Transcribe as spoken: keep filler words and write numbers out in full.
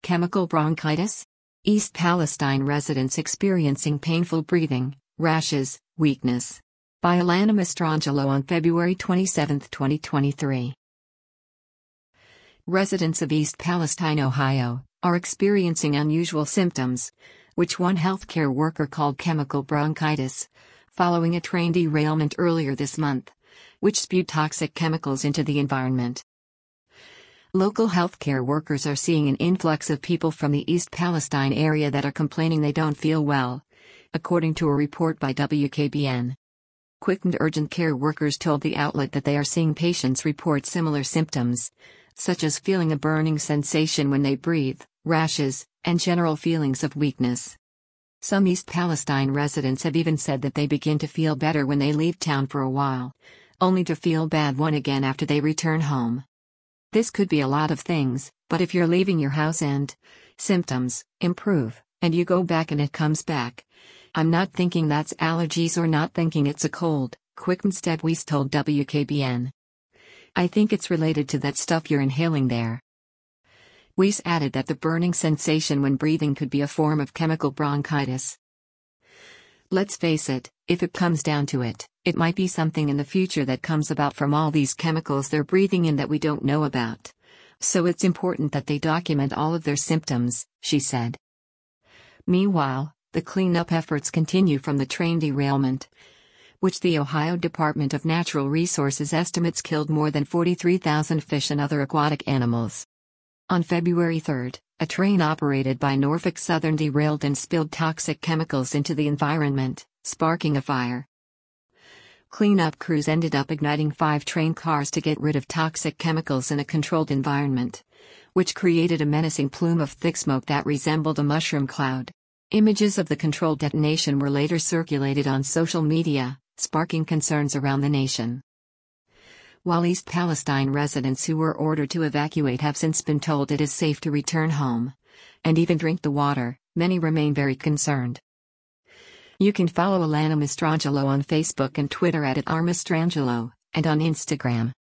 Chemical bronchitis? East Palestine residents experiencing painful breathing, rashes, weakness. By Alana Mastrangelo on February twenty-seventh, twenty twenty-three. Residents of East Palestine, Ohio, are experiencing unusual symptoms, which one healthcare worker called chemical bronchitis, following a train derailment earlier this month, which spewed toxic chemicals into the environment. Local healthcare workers are seeing an influx of people from the East Palestine area that are complaining they don't feel well, according to a report by W K B N. Quickened urgent care workers told the outlet that they are seeing patients report similar symptoms, such as feeling a burning sensation when they breathe, rashes, and general feelings of weakness. Some East Palestine residents have even said that they begin to feel better when they leave town for a while, only to feel bad once again after they return home. This could be a lot of things, but if you're leaving your house and symptoms improve, and you go back and it comes back, I'm not thinking that's allergies or not thinking it's a cold, Quickened Stedwies told W K B N. I think it's related to that stuff you're inhaling there. Weiss added that the burning sensation when breathing could be a form of chemical bronchitis. Let's face it, if it comes down to it, it might be something in the future that comes about from all these chemicals they're breathing in that we don't know about. So it's important that they document all of their symptoms, she said. Meanwhile, the cleanup efforts continue from the train derailment, which the Ohio Department of Natural Resources estimates killed more than forty-three thousand fish and other aquatic animals. On February third, a train operated by Norfolk Southern derailed and spilled toxic chemicals into the environment, sparking a fire. Cleanup crews ended up igniting five train cars to get rid of toxic chemicals in a controlled environment, which created a menacing plume of thick smoke that resembled a mushroom cloud. Images of the controlled detonation were later circulated on social media, sparking concerns around the nation. While East Palestine residents who were ordered to evacuate have since been told it is safe to return home and even drink the water, many remain very concerned. You can follow Alana Mastrangelo on Facebook and Twitter at, at r mastrangelo, and on Instagram.